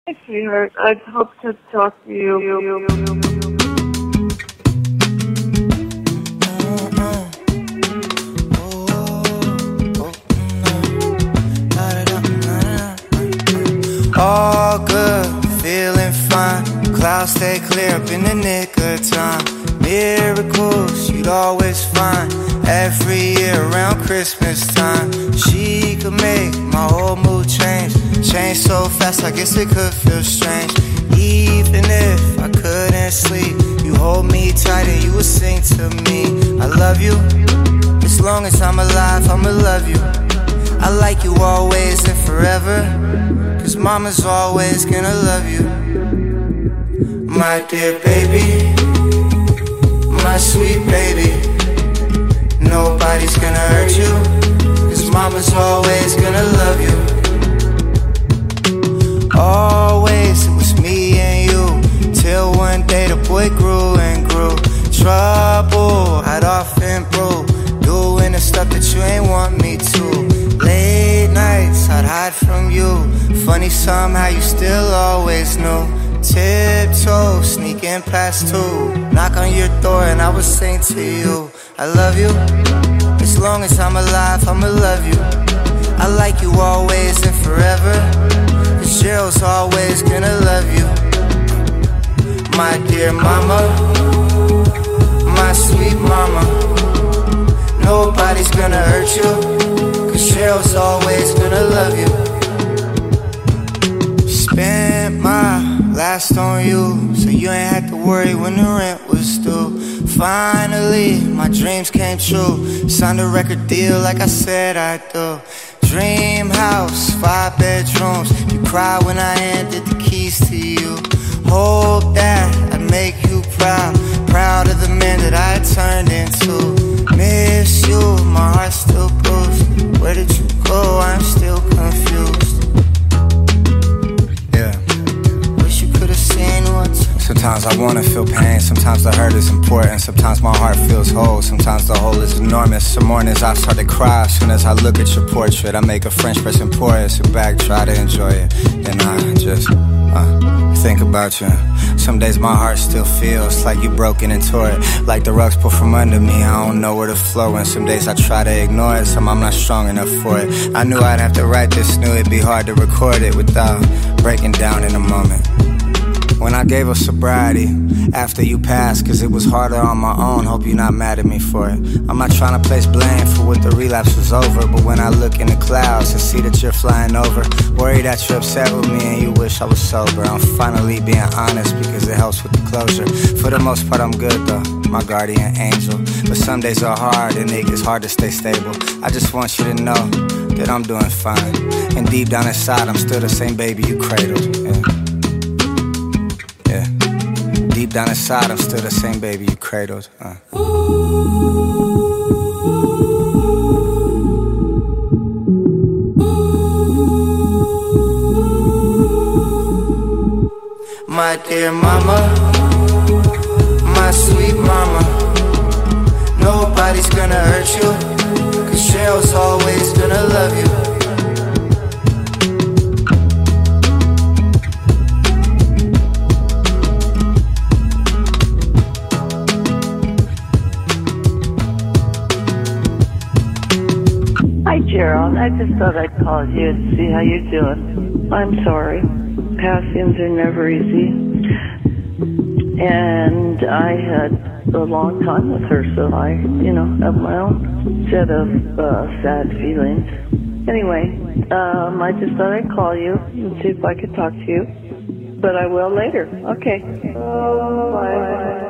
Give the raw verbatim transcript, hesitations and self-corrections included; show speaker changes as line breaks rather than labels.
Hi, sweetheart. I'd hope to talk to you.
All good, feeling fine. Clouds stay clear up in the nick of time. Miracles you'd always find every year around Christmas time. She could make my whole mood change. Change so fast, I guess it could feel strange. Even if I couldn't sleep, you hold me tight and you would sing to me. I love you, as long as I'm alive, I'ma love you. I like you always and forever, cause mama's always gonna love you. My dear baby, my sweet baby, nobody's gonna hurt you, cause mama's always gonna love you. Always it was me and you, till one day the boy grew and grew. Trouble I'd often brew, doing the stuff that you ain't want me to. Late nights I'd hide from you, funny somehow you still always knew. Tiptoe, sneaking past two, knock on your door and I would sing to you. I love you, as long as I'm alive, I'ma love you. I like you always and forever, cause Gerald's always gonna love you. My dear mama, my sweet mama, nobody's gonna hurt you, cause Gerald's always gonna love you. Spent my last on you, so you ain't had to worry when the rent was due. Finally, my dreams came true. Signed a record deal like I said I'd do. Dream house, five bedrooms. You cried when I handed the keys to you. Hope that I'd make you proud, proud of the man that I turned into. Miss you, my heart still bruised. Where did you go? I'm still confused. Yeah. Wish you could've seen what. Sometimes I wanna feel pain, sometimes the hurt is important. Sometimes my heart feels whole, sometimes the hole is enormous. Some mornings I start to cry as soon as I look at your portrait. I make a French press and pour it, sit back, try to enjoy it. Then I just uh, think about you. Some days my heart still feels like you broken and tore it, like the rug's pulled from under me, I don't know where to flow. And some days I try to ignore it, some I'm not strong enough for it. I knew I'd have to write this, knew it'd be hard to record it without breaking down in a moment. When I gave up sobriety after you passed, cause it was harder on my own, hope you're not mad at me for it. I'm not trying to place blame for what the relapse was over, but when I look in the clouds and see that you're flying over, worry that you're upset with me and you wish I was sober. I'm finally being honest because it helps with the closure. For the most part I'm good though, my guardian angel, but some days are hard and it gets hard to stay stable. I just want you to know that I'm doing fine, and deep down inside I'm still the same baby you cradled. Yeah. Yeah, deep down inside, I'm still the same baby you cradled. Uh. My dear mama, my sweet mama, nobody's gonna hurt you, cause Cheryl's always gonna love you.
Hi, Gerald. I just thought I'd call you and see how you're doing. I'm sorry. Passings are never easy. And I had a long time with her, so I, you know, have my own set of uh, sad feelings. Anyway, um, I just thought I'd call you and see if I could talk to you. But I will later. Okay. Bye.